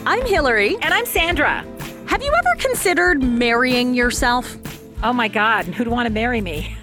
I'm Hillary. And I'm Sandra. Have you ever considered marrying yourself? Oh my God, who'd want to marry me?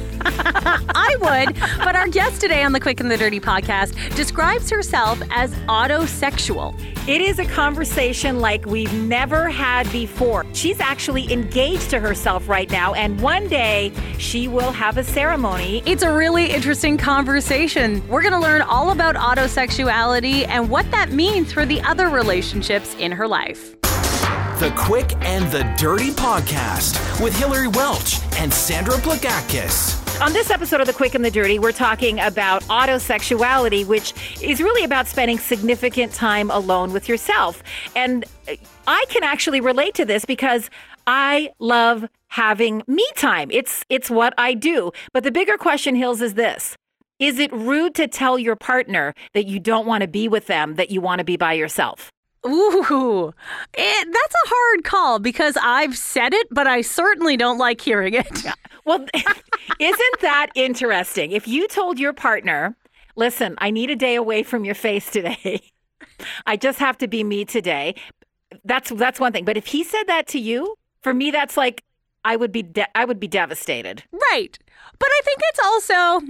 I would, but our guest today on the Quick and the Dirty podcast describes herself as autosexual. It is a conversation like we've never had before. She's actually engaged to herself right now, and one day she will have a ceremony. It's a really interesting conversation. We're going to learn all about autosexuality and what that means for the other relationships in her life. The Quick and the Dirty Podcast with Hillary Welch and Sandra Plagakis. On this episode of The Quick and the Dirty, we're talking about autosexuality, which is really about spending significant time alone with yourself. And I can actually relate to this because I love having me time. It's what I do. But the bigger question, Hills, is this. Is it rude to tell your partner that you don't want to be with them, that you want to be by yourself? Ooh, that's a hard call because I've said it, but I certainly don't like hearing it. Well, isn't that interesting? If you told your partner, listen, I need a day away from your face today. I just have to be me today. That's one thing. But if he said that to you, for me, that's like, I would be devastated. Right. But I think it's also,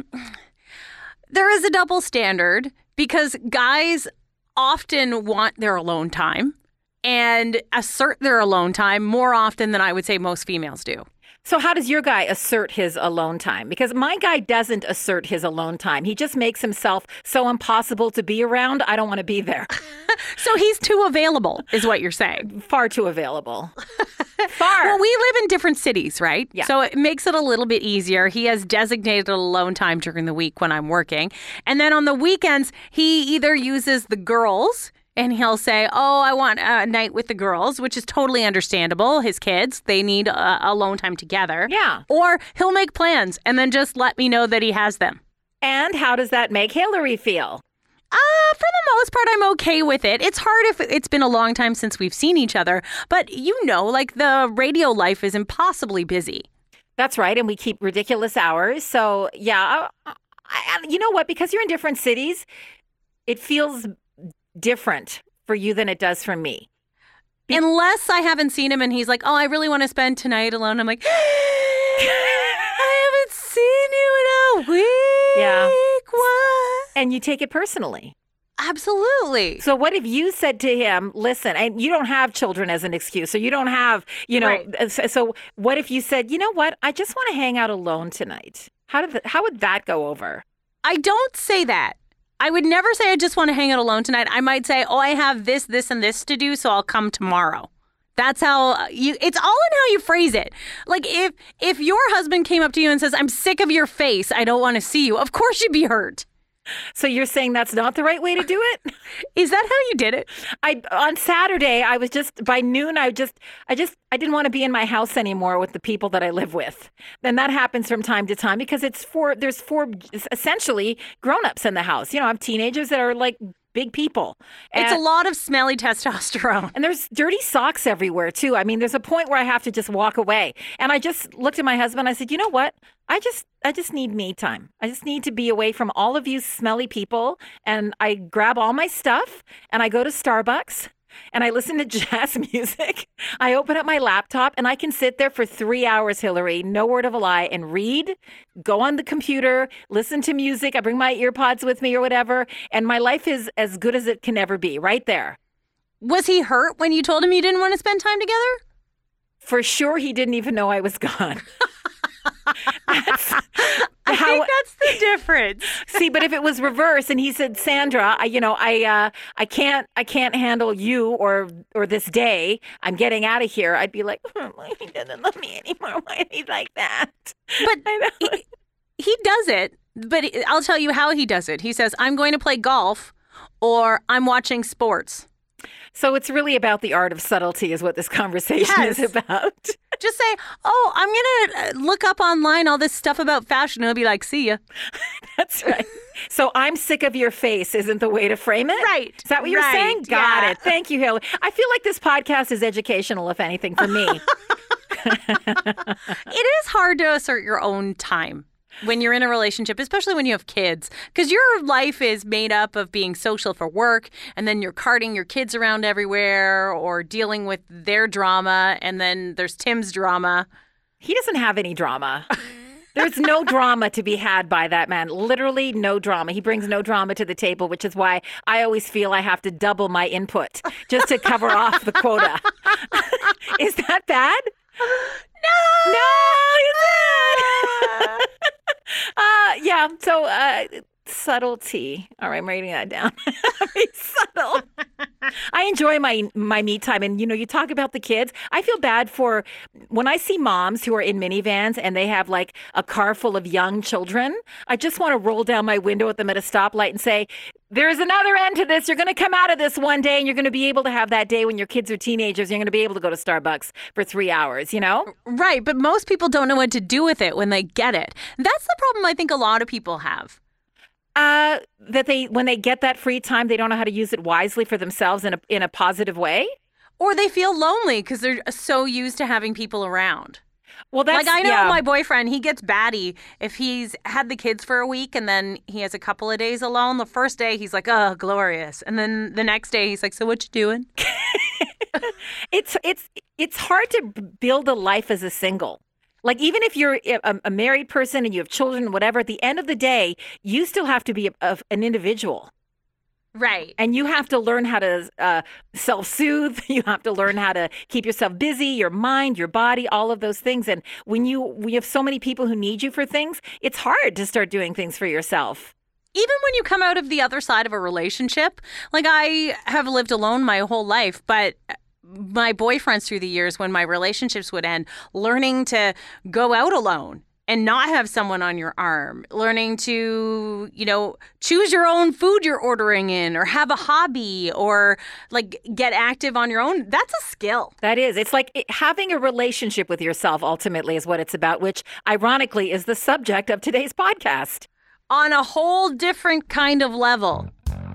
there is a double standard because guys often want their alone time and assert their alone time more often than I would say most females do. So how does your guy assert his alone time? Because my guy doesn't assert his alone time. He just makes himself so impossible to be around. I don't want to be there. So he's too available, is what you're saying. Far too available. Far. Well, we live in different cities, right? Yeah. So it makes it a little bit easier. He has designated alone time during the week when I'm working. And then on the weekends, he either uses the girls and he'll say, oh, I want a night with the girls, which is totally understandable. His kids, they need alone time together. Yeah. Or he'll make plans and then just let me know that he has them. And how does that make Hillary feel? For the most part, I'm okay with it. It's hard if it's been a long time since we've seen each other. But you know, like the radio life is impossibly busy. That's right. And we keep ridiculous hours. So, yeah, you know what? Because you're in different cities, it feels different for you than it does for me. Unless I haven't seen him and he's like, oh, I really want to spend tonight alone. I'm like, I haven't seen you in a week. Yeah. What? And you take it personally. Absolutely. So what if you said to him, listen, and you don't have children as an excuse, so you don't have, Right. So what if you said, you know what, I just want to hang out alone tonight? How would that go over? I don't say that. I would never say I just want to hang out alone tonight. I might say, oh, I have this, and this to do, so I'll come tomorrow. That's how it's all in how you phrase it. Like if your husband came up to you and says, I'm sick of your face, I don't want to see you, of course you'd be hurt. So you're saying that's not the right way to do it? Is that how you did it? On Saturday, I was just, by noon, I didn't want to be in my house anymore with the people that I live with. Then that happens from time to time because there's four essentially grown-ups in the house. You know, I have teenagers that are like big people. It's a lot of smelly testosterone. And there's dirty socks everywhere, too. I mean, there's a point where I have to just walk away. And I just looked at my husband. I said, you know what? I just need me time. I just need to be away from all of you smelly people. And I grab all my stuff and I go to Starbucks and I listen to jazz music. I open up my laptop and I can sit there for 3 hours, Hillary, no word of a lie, and read, go on the computer, listen to music. I bring my earpods with me or whatever. And my life is as good as it can ever be right there. Was he hurt when you told him you didn't want to spend time together? For sure, he didn't even know I was gone. I think that's the difference. See, but if it was reverse and he said, Sandra, I can't handle you or this day. I'm getting out of here. I'd be like, he doesn't love me anymore. Why is he like that? But he does it. But I'll tell you how he does it. He says, I'm going to play golf or I'm watching sports. So it's really about the art of subtlety is what this conversation is about. Just say, oh, I'm going to look up online all this stuff about fashion. He'll be like, see ya. That's right. So I'm sick of your face isn't the way to frame it? Right. Is that what you're saying? Got it. Thank you, Hillary. I feel like this podcast is educational, if anything, for me. It is hard to assert your own time. when you're in a relationship, especially when you have kids, because your life is made up of being social for work, and then you're carting your kids around everywhere or dealing with their drama, and then there's Tim's drama. He doesn't have any drama. There's no drama to be had by that man. Literally no drama. He brings no drama to the table, which is why I always feel I have to double my input just to cover off the quota. Is that bad? No! No, you said. Yeah, so subtlety. All right, I'm writing that down. Be subtle. I enjoy my me time. And, you talk about the kids. I feel bad for when I see moms who are in minivans and they have like a car full of young children. I just want to roll down my window at them at a stoplight and say, there's another end to this. You're going to come out of this one day and you're going to be able to have that day when your kids are teenagers. You're going to be able to go to Starbucks for 3 hours, Right. But most people don't know what to do with it when they get it. That's the problem I think a lot of people have. That when they get that free time, they don't know how to use it wisely for themselves in a positive way. Or they feel lonely because they're so used to having people around. Well, that's I know my boyfriend, he gets batty if he's had the kids for a week and then he has a couple of days alone. The first day he's like, oh, glorious. And then the next day he's like, so what you doing? It's hard to build a life as a single. Like, even if you're a married person and you have children, whatever, at the end of the day, you still have to be an individual. Right. And you have to learn how to self-soothe. You have to learn how to keep yourself busy, your mind, your body, all of those things. And when we have so many people who need you for things, it's hard to start doing things for yourself. Even when you come out of the other side of a relationship, like I have lived alone my whole life, but my boyfriends through the years when my relationships would end, learning to go out alone and not have someone on your arm, learning to, choose your own food you're ordering in or have a hobby or like get active on your own. That's a skill. That is. It's like having a relationship with yourself ultimately is what it's about, which ironically is the subject of today's podcast. On a whole different kind of level.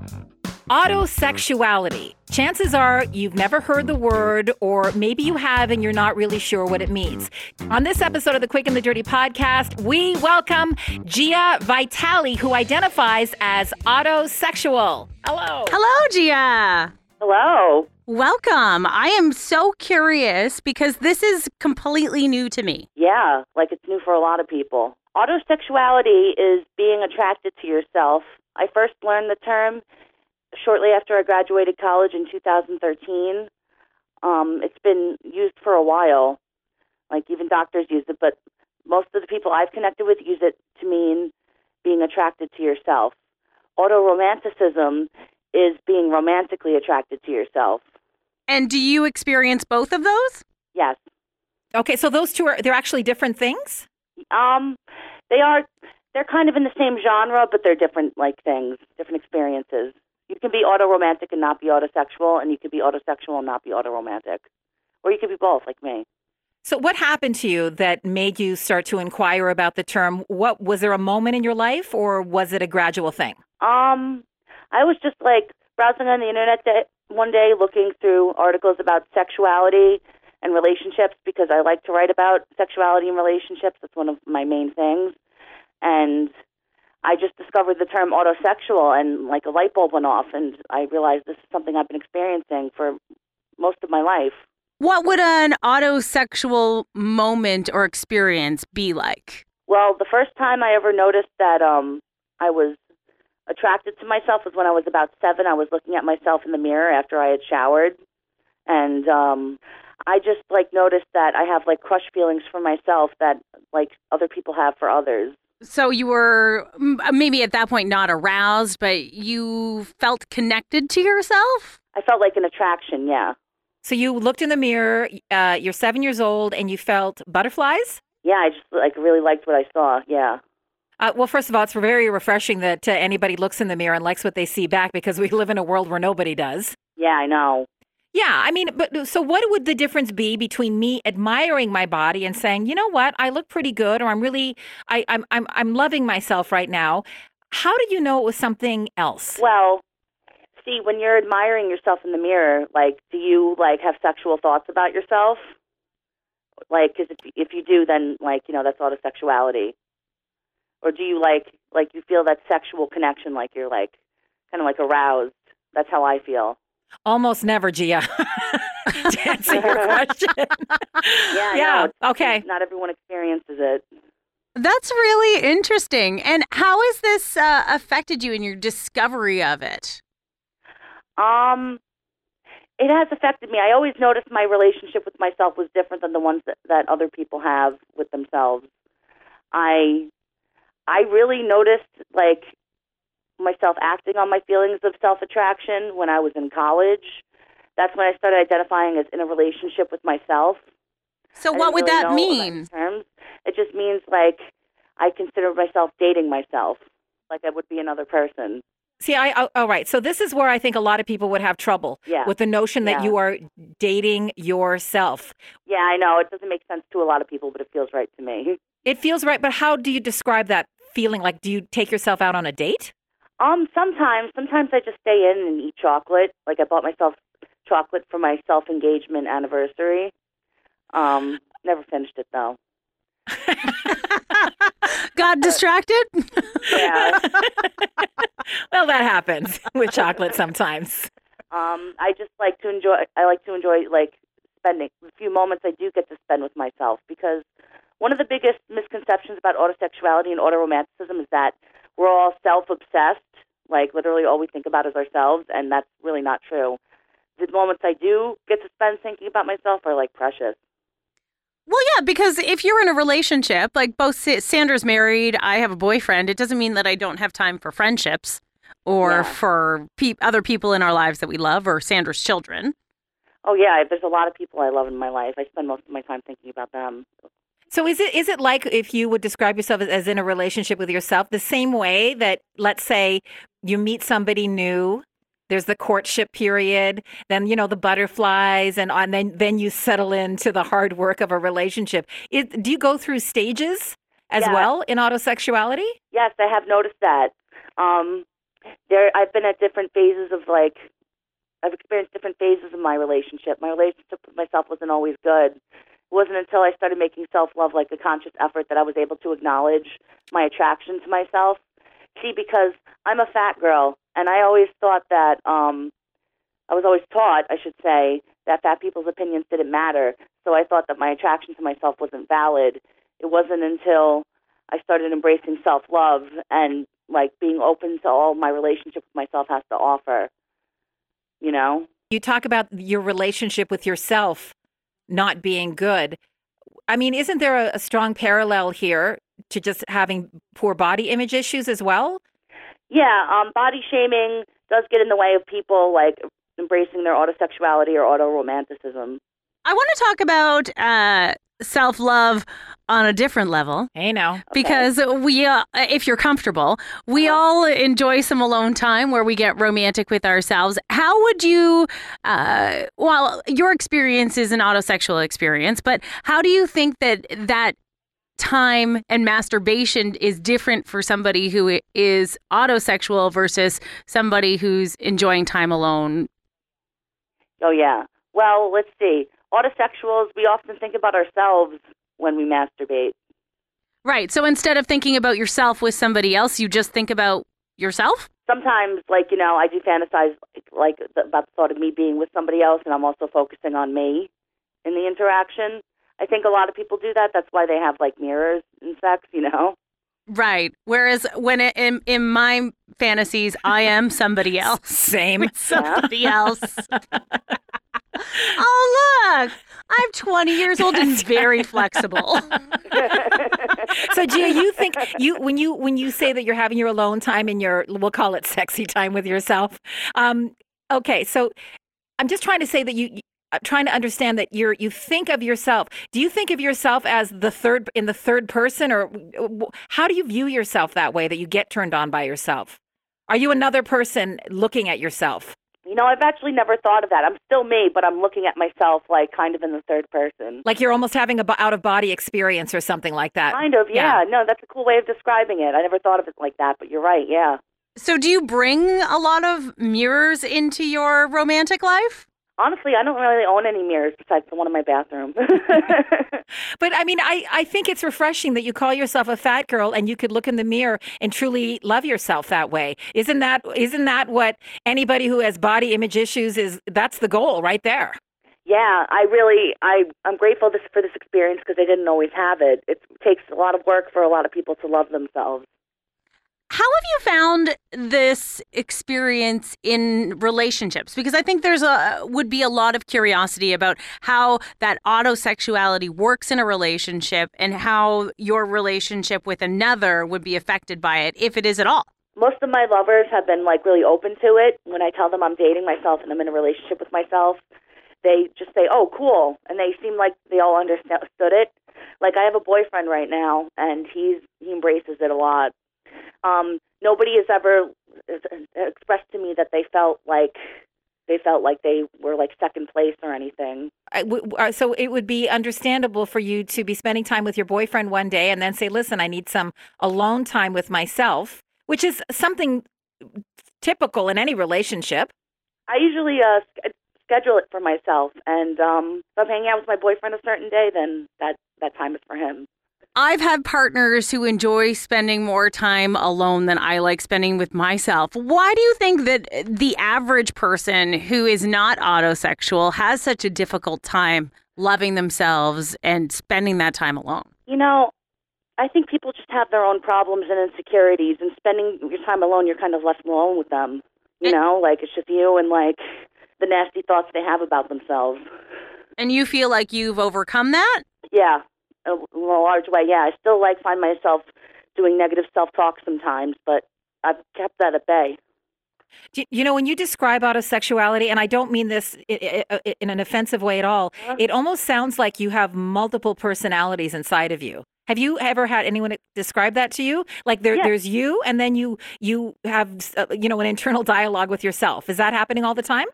Autosexuality. Chances are you've never heard the word, or maybe you have and you're not really sure what it means. On this episode of the Quick and the Dirty podcast, we welcome Gia Vitale, who identifies as autosexual. Hello. Hello, Gia. Hello. Welcome. I am so curious because this is completely new to me. Yeah, like it's new for a lot of people. Autosexuality is being attracted to yourself. I first learned the term shortly after I graduated college in 2013. It's been used for a while. Like even doctors use it, but most of the people I've connected with use it to mean being attracted to yourself. Autoromanticism is being romantically attracted to yourself. And do you experience both of those? Yes. Okay, so those two they're actually different things? They're kind of in the same genre, but they're different things, different experiences. You can be autoromantic and not be autosexual, and you can be autosexual and not be autoromantic. Or you could be both, like me. So what happened to you that made you start to inquire about the term? Was there a moment in your life, or was it a gradual thing? I was just browsing on the internet one day, looking through articles about sexuality and relationships because I like to write about sexuality and relationships. That's one of my main things. And I just discovered the term autosexual and a light bulb went off, and I realized this is something I've been experiencing for most of my life. What would an autosexual moment or experience be like? Well, the first time I ever noticed that I was attracted to myself was when I was about 7. I was looking at myself in the mirror after I had showered, and I just noticed that I have crush feelings for myself that other people have for others. So you were maybe at that point not aroused, but you felt connected to yourself? I felt like an attraction, yeah. So you looked in the mirror, you're 7 years old, and you felt butterflies? Yeah, I just really liked what I saw, yeah. Well, first of all, it's very refreshing that anybody looks in the mirror and likes what they see back, because we live in a world where nobody does. Yeah, I know. Yeah, I mean, but so what would the difference be between me admiring my body and saying, you know what, I look pretty good, or I'm loving myself right now? How do you know it was something else? Well, see, when you're admiring yourself in the mirror, do you have sexual thoughts about yourself? Because if you do, then that's autosexuality. Or do you like you feel that sexual connection, like you're like kind of like aroused? That's how I feel. Almost never, Gia. To answer your question. Yeah. Okay. Not everyone experiences it. That's really interesting. And how has this affected you in your discovery of it? It has affected me. I always noticed my relationship with myself was different than the ones that other people have with themselves. I really noticed like myself acting on my feelings of self-attraction when I was in college. That's when I started identifying as in a relationship with myself. So what would that mean? It just means like I consider myself dating myself, like I would be another person. See, all right. So this is where I think a lot of people would have trouble with the notion that you are dating yourself. Yeah, I know. It doesn't make sense to a lot of people, but it feels right to me. It feels right, but how do you describe that feeling? Like, do you take yourself out on a date? Sometimes I just stay in and eat chocolate. Like I bought myself chocolate for my self-engagement anniversary. Never finished it though. Got distracted? Yeah. Well, that happens with chocolate sometimes. I just like to enjoy like spending the few moments I do get to spend with myself, because one of the biggest misconceptions about autosexuality and autoromanticism is that we're all self-obsessed, like literally all we think about is ourselves, and that's really not true. The moments I do get to spend thinking about myself are like precious. Well, yeah, because if you're in a relationship, like both Sandra's married, I have a boyfriend, it doesn't mean that I don't have time for friendships or for other people in our lives that we love, or Sandra's children. Oh, yeah, there's a lot of people I love in my life. I spend most of my time thinking about them. So is it like, if you would describe yourself as in a relationship with yourself, the same way that, let's say, you meet somebody new, there's the courtship period, then, the butterflies, and then you settle into the hard work of a relationship. Do you go through stages as well in autosexuality? Yes, I have noticed that. I've been at different phases of I've experienced different phases of my relationship. My relationship with myself wasn't always good. It wasn't until I started making self-love like a conscious effort that I was able to acknowledge my attraction to myself. See, because I'm a fat girl, and I always thought that, I was always taught, I should say, that fat people's opinions didn't matter. So I thought that my attraction to myself wasn't valid. It wasn't until I started embracing self-love and, being open to all my relationship with myself has to offer, You talk about your relationship with yourself not being good. I mean, isn't there a strong parallel here to just having poor body image issues as well? Yeah, body shaming does get in the way of people embracing their autosexuality or autoromanticism. I want to talk about self-love on a different level. Hey, now. Because we, if you're comfortable, we all enjoy some alone time where we get romantic with ourselves. How would you, your experience is an autosexual experience, but how do you think that time and masturbation is different for somebody who is autosexual versus somebody who's enjoying time alone? Oh, yeah. Well, let's see. Autosexuals, we often think about ourselves when we masturbate. Right. So instead of thinking about yourself with somebody else, you just think about yourself? Sometimes, I do fantasize, about the thought of me being with somebody else, and I'm also focusing on me in the interaction. I think a lot of people do that. That's why they have, mirrors in sex, Right. Whereas when in my fantasies, I am somebody else. Same. Somebody else. Oh, look, I'm 20 years old and very flexible. So, Gia, you think when you say that you're having your alone time and we'll call it sexy time with yourself. Okay, so I'm just trying to say that trying to understand that you think of yourself. Do you think of yourself as in the third person, or how do you view yourself that way, that you get turned on by yourself? Are you another person looking at yourself? I've actually never thought of that. I'm still me, but I'm looking at myself kind of in the third person. Like you're almost having an out-of-body experience or something like that. Kind of, yeah. No, that's a cool way of describing it. I never thought of it like that, but you're right, yeah. So do you bring a lot of mirrors into your romantic life? Honestly, I don't really own any mirrors besides the one in my bathroom. But I mean, I think it's refreshing that you call yourself a fat girl and you could look in the mirror and truly love yourself that way. Isn't that what anybody who has body image issues that's the goal right there? Yeah, I'm grateful for this experience because I didn't always have it. It takes a lot of work for a lot of people to love themselves. How have you found this experience in relationships? Because I think would be a lot of curiosity about how that autosexuality works in a relationship and how your relationship with another would be affected by it, if it is at all. Most of my lovers have been really open to it. When I tell them I'm dating myself and I'm in a relationship with myself, they just say, "Oh, cool," and they seem like they all understood it. Like I have a boyfriend right now, and he embraces it a lot. Nobody has ever expressed to me that they felt like they were second place or anything. So it would be understandable for you to be spending time with your boyfriend one day and then say, "Listen, I need some alone time with myself," which is something typical in any relationship. I usually schedule it for myself, and if I'm hanging out with my boyfriend a certain day, then that time is for him. I've had partners who enjoy spending more time alone than I like spending with myself. Why do you think that the average person who is not autosexual has such a difficult time loving themselves and spending that time alone? I think people just have their own problems and insecurities, and spending your time alone, you're kind of left alone with them. It's just you and the nasty thoughts they have about themselves. And you feel like you've overcome that? Yeah. In a large way, yeah. I still find myself doing negative self-talk sometimes, but I've kept that at bay. When you describe autosexuality, and I don't mean this in an offensive way at all, it almost sounds like you have multiple personalities inside of you. Have you ever had anyone describe that to you? Like there's you, and then you have an internal dialogue with yourself. Is that happening all the time?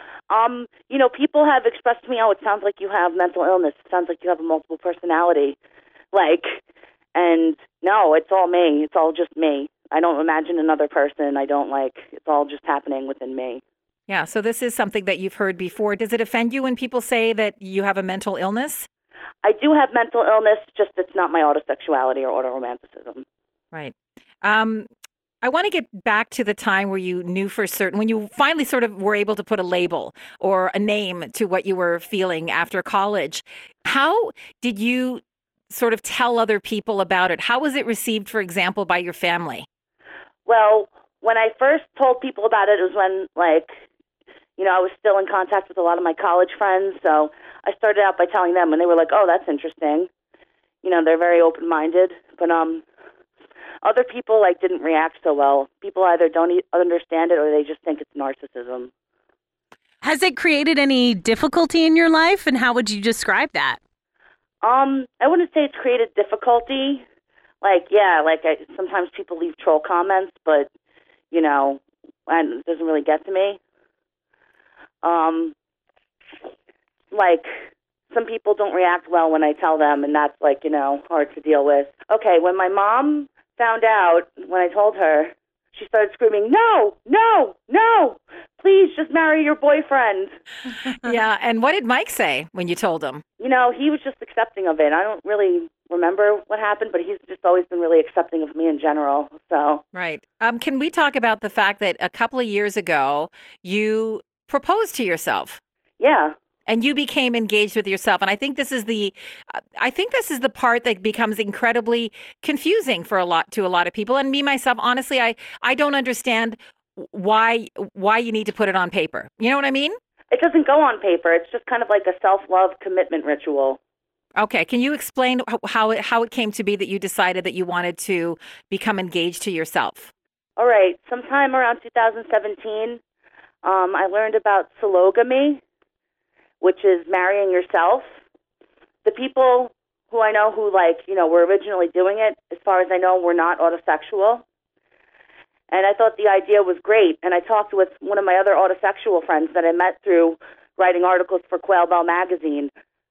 People have expressed to me, "Oh, it sounds like you have mental illness. It sounds like you have a multiple personality." And no, it's all me. It's all just me. I don't imagine another person. I don't it's all just happening within me. Yeah. So this is something that you've heard before. Does it offend you when people say that you have a mental illness? I do have mental illness, just it's not my autosexuality or autoromanticism. Right. I want to get back to the time where you knew for certain, when you finally sort of were able to put a label or a name to what you were feeling after college. How did you sort of tell other people about it? How was it received, for example, by your family? Well, when I first told people about it, it was when, I was still in contact with a lot of my college friends. So I started out by telling them, and they were like, "Oh, that's interesting." They're very open-minded. But other people didn't react so well. People either don't understand it or they just think it's narcissism. Has it created any difficulty in your life, and how would you describe that? I wouldn't say it's created difficulty. Sometimes people leave troll comments, but and it doesn't really get to me. Some people don't react well when I tell them, and that's hard to deal with. Okay, when my mom found out, when I told her, she started screaming, "No, no, no, please just marry your boyfriend." Yeah, and what did Mike say when you told him? He was just accepting of it. I don't really remember what happened, but he's just always been really accepting of me in general. So Right. Can we talk about the fact that a couple of years ago, you proposed to yourself? Yeah. And you became engaged with yourself. And I think this is the part that becomes incredibly confusing to a lot of people. And me, myself, honestly, I don't understand why you need to put it on paper. You know what I mean? It doesn't go on paper. It's just kind of like a self-love commitment ritual. Okay. Can you explain how it came to be that you decided that you wanted to become engaged to yourself? All right. Sometime around 2017, I learned about sologamy, which is marrying yourself. The people who I know who were originally doing it, as far as I know, were not autosexual. And I thought the idea was great. And I talked with one of my other autosexual friends that I met through writing articles for Quail Bell magazine.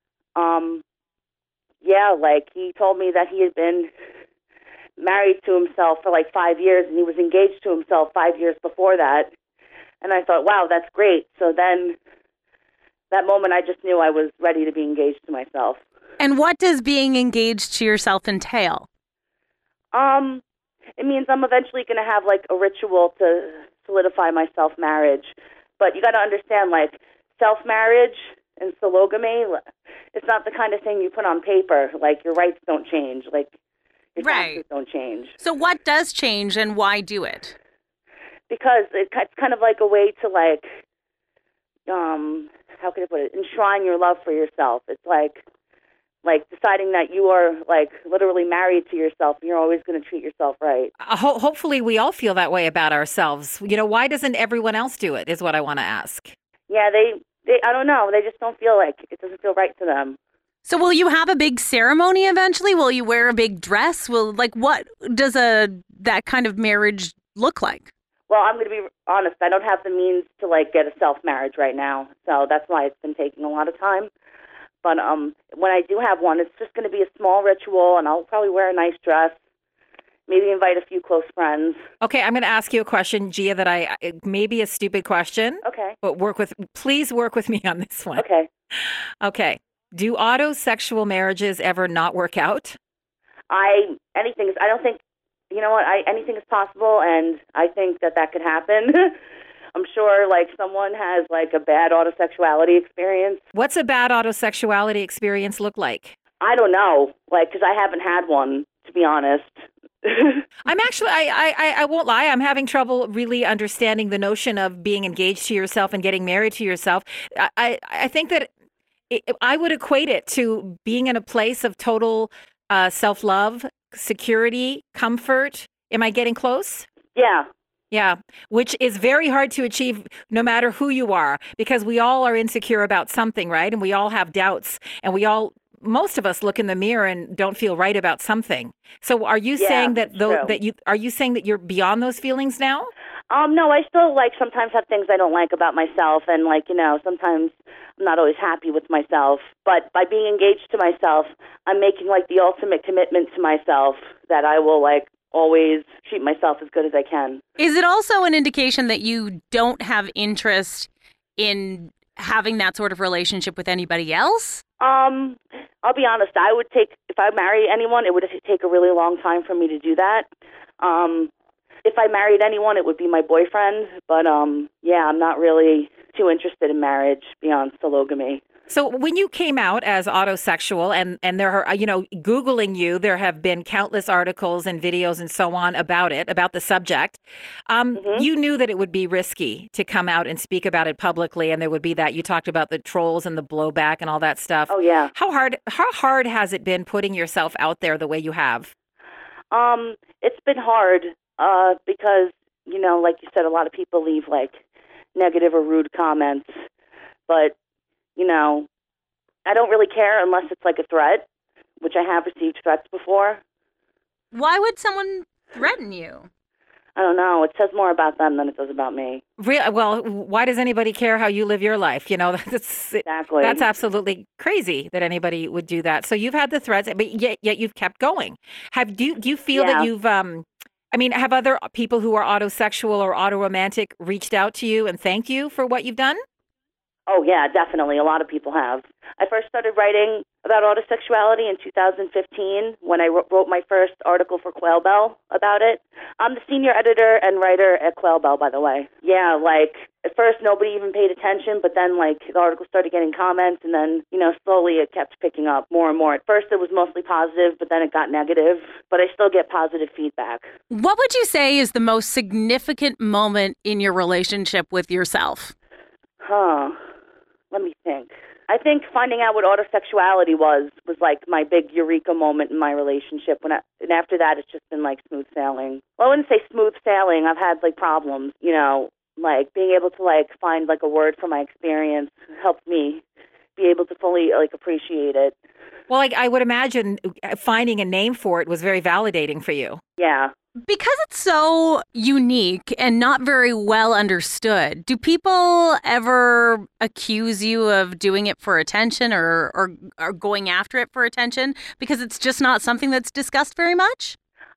He told me that he had been married to himself for 5 years, and he was engaged to himself 5 years before that. And I thought, wow, that's great. So then that moment I just knew I was ready to be engaged to myself. And what does being engaged to yourself entail? It means I'm eventually going to have like a ritual to solidify my self-marriage. But you got to understand, like, self-marriage and sologamy, it's not the kind of thing you put on paper. Like, your rights don't change. Like, your taxes don't change. So what does change and why do it? Because it's kind of like a way to, like, how can I put it, enshrine your love for yourself. It's like deciding that you are, like, literally married to yourself and you're always going to treat yourself right. Hopefully we all feel that way about ourselves. You know, why doesn't everyone else do it is what I want to ask. Yeah, they I don't know. They just don't feel like it doesn't feel right to them. So will you have a big ceremony eventually? Will you wear a big dress? What does that kind of marriage look like? Well, I'm going to be honest. I don't have the means to, like, get a self-marriage right now. So that's why it's been taking a lot of time. But when I do have one, it's just going to be a small ritual, and I'll probably wear a nice dress, maybe invite a few close friends. Okay, I'm going to ask you a question, Gia, that it may be a stupid question. Okay. But please work with me on this one. Okay. Okay. Do autosexual marriages ever not work out? Anything is possible, and I think that could happen. I'm sure, like, someone has, like, a bad autosexuality experience. What's a bad autosexuality experience look like? I don't know, like, because I haven't had one, to be honest. I'm actually, I won't lie, I'm having trouble really understanding the notion of being engaged to yourself and getting married to yourself. I think that I would equate it to being in a place of total self-love, security, comfort. Am I getting close? Yeah. Yeah, which is very hard to achieve no matter who you are, because we all are insecure about something, right? And we all have doubts, and most of us look in the mirror and don't feel right about something. So are you saying that you're beyond those feelings now? No, I still, like, sometimes have things I don't like about myself, and, like, you know, sometimes I'm not always happy with myself. But by being engaged to myself, I'm making, like, the ultimate commitment to myself that I will, like, always treat myself as good as I can. Is it also an indication that you don't have interest in having that sort of relationship with anybody else? I'll be honest. If I marry anyone, it would take a really long time for me to do that. If I married anyone, it would be my boyfriend. But, yeah, I'm not really too interested in marriage beyond sologamy. So when you came out as autosexual and there are, Googling you, there have been countless articles and videos and so on about the subject. You knew that it would be risky to come out and speak about it publicly. And there would be that you talked about the trolls and the blowback and all that stuff. Oh, yeah. How hard has it been putting yourself out there the way you have? It's been hard because, like you said, a lot of people leave, like, negative or rude comments. But I don't really care unless it's like a threat, which I have received threats before. Why would someone threaten you? I don't know. It says more about them than it does about me. Well, why does anybody care how you live your life? Exactly. That's absolutely crazy that anybody would do that. So you've had the threats, but yet you've kept going. Do you feel that you've, have other people who are autosexual or autoromantic reached out to you and thanked you for what you've done? Oh, yeah, definitely. A lot of people have. I first started writing about autosexuality in 2015 when I wrote my first article for Quail Bell about it. I'm the senior editor and writer at Quail Bell, by the way. Yeah, like, at first nobody even paid attention, but then, like, the article started getting comments, and then, slowly it kept picking up more and more. At first it was mostly positive, but then it got negative, but I still get positive feedback. What would you say is the most significant moment in your relationship with yourself? Let me think. I think finding out what autosexuality was like my big eureka moment in my relationship. And after that, it's just been like smooth sailing. Well, I wouldn't say smooth sailing. I've had like problems, like being able to like find like a word for my experience helped me be able to fully like appreciate it. Well, I would imagine finding a name for it was very validating for you. Yeah. Because it's so unique and not very well understood, do people ever accuse you of doing it for attention or going after it for attention because it's just not something that's discussed very much?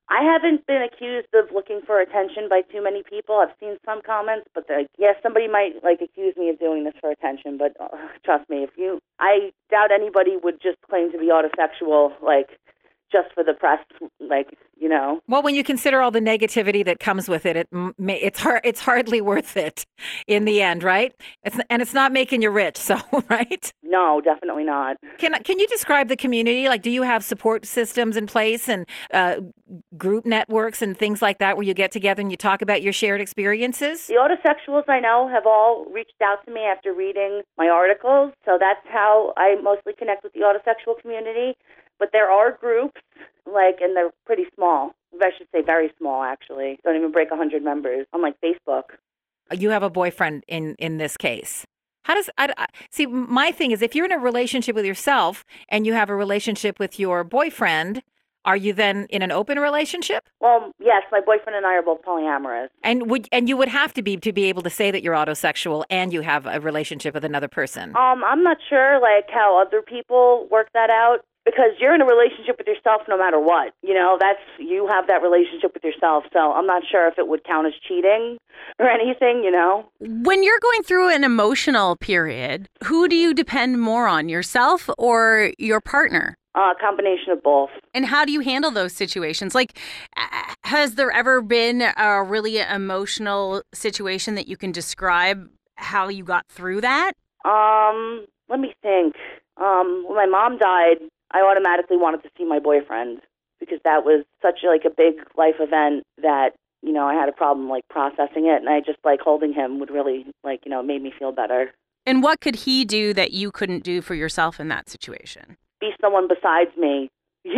I haven't been accused of looking for attention by too many people. I've seen some comments, but somebody might accuse me of doing this for attention. But trust me, I doubt anybody would just claim to be autosexual, just for the press, Well, when you consider all the negativity that comes with it, it's hardly worth it in the end, right? It's not making you rich, so right? No, definitely not. Can you describe the community? Do you have support systems in place and group networks and things like that where you get together and you talk about your shared experiences? The autosexuals I know have all reached out to me after reading my articles, so that's how I mostly connect with the autosexual community. But there are groups, and they're pretty small. I should say very small, actually. Don't even break 100 members on, Facebook. You have a boyfriend in this case. How does see? My thing is, if you're in a relationship with yourself and you have a relationship with your boyfriend, are you then in an open relationship? Well, yes, my boyfriend and I are both polyamorous. And you would have to be able to say that you're autosexual and you have a relationship with another person. I'm not sure how other people work that out. Because you're in a relationship with yourself no matter what. You have that relationship with yourself. So I'm not sure if it would count as cheating or anything, When you're going through an emotional period, who do you depend more on, yourself or your partner? A combination of both. And how do you handle those situations? Has there ever been a really emotional situation that you can describe how you got through that? Let me think. When my mom died, I automatically wanted to see my boyfriend because that was such a big life event that, I had a problem processing it, and I just holding him would really made me feel better. And what could he do that you couldn't do for yourself in that situation? Be someone besides me,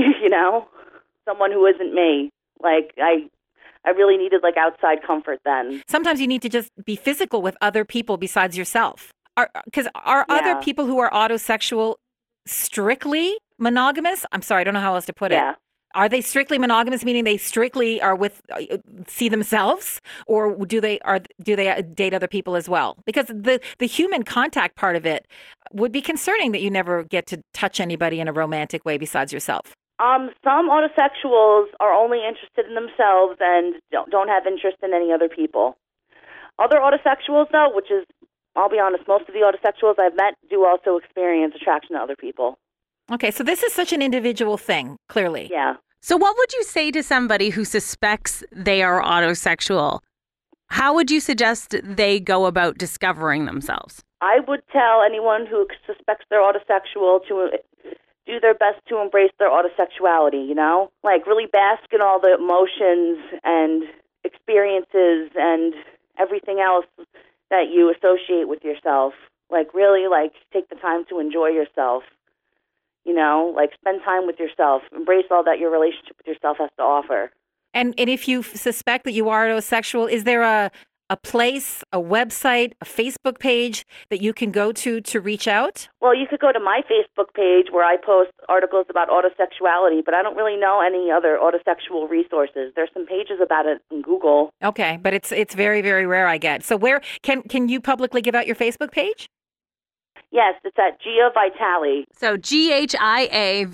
someone who isn't me. I really needed outside comfort then. Sometimes you need to just be physical with other people besides yourself. Are other people who are autosexual strictly monogamous? I'm sorry, I don't know how else to put it. Are they strictly monogamous, meaning they strictly are see themselves, or do they date other people as well? Because the human contact part of it would be concerning that you never get to touch anybody in a romantic way besides yourself. Some autosexuals are only interested in themselves and don't have interest in any other people. Other autosexuals, though, which is, I'll be honest, most of the autosexuals I've met do also experience attraction to other people. Okay, so this is such an individual thing, clearly. Yeah. So what would you say to somebody who suspects they are autosexual? How would you suggest they go about discovering themselves? I would tell anyone who suspects they're autosexual to do their best to embrace their autosexuality, really bask in all the emotions and experiences and everything else that you associate with yourself. Really take the time to enjoy yourself. Spend time with yourself. Embrace all that your relationship with yourself has to offer. And if you suspect that you are autosexual, is there a place, a website, a Facebook page that you can go to reach out? Well, you could go to my Facebook page where I post articles about autosexuality, but I don't really know any other autosexual resources. There's some pages about it in Google. Okay, but it's very, very rare, I get. So where can you publicly give out your Facebook page? Yes, it's at Gia Vitale. So GhiaVitale.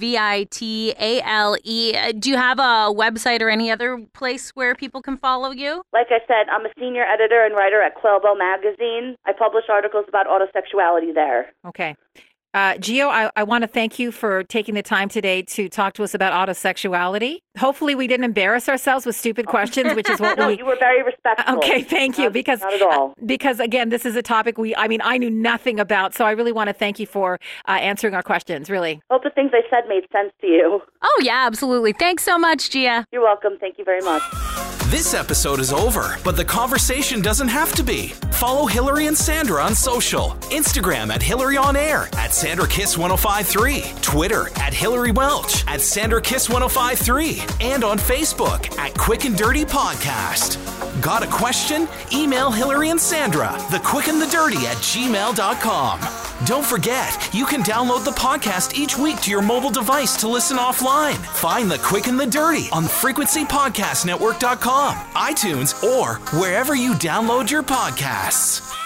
Do you have a website or any other place where people can follow you? Like I said, I'm a senior editor and writer at Quailbell Magazine. I publish articles about autosexuality there. Okay. Gio, I want to thank you for taking the time today to talk to us about autosexuality. Hopefully we didn't embarrass ourselves with stupid questions, which is what No, you were very respectful. Okay, thank you. Not at all. Because again, this is a topic I knew nothing about, so I really want to thank you for answering our questions, really. Hope the things I said made sense to you. Oh, yeah, absolutely. Thanks so much, Gia. You're welcome. Thank you very much. This episode is over, but the conversation doesn't have to be. Follow Hillary and Sandra on social. Instagram at Hillary on Air, at SandraKiss1053, Twitter at Hillary Welch, at SandraKiss1053, and on Facebook at Quick and Dirty Podcast. Got a question? Email Hillary and Sandra, thequickandthedirty@gmail.com. Don't forget, you can download the podcast each week to your mobile device to listen offline. Find The Quick and the Dirty on frequencypodcastnetwork.com, iTunes, or wherever you download your podcasts.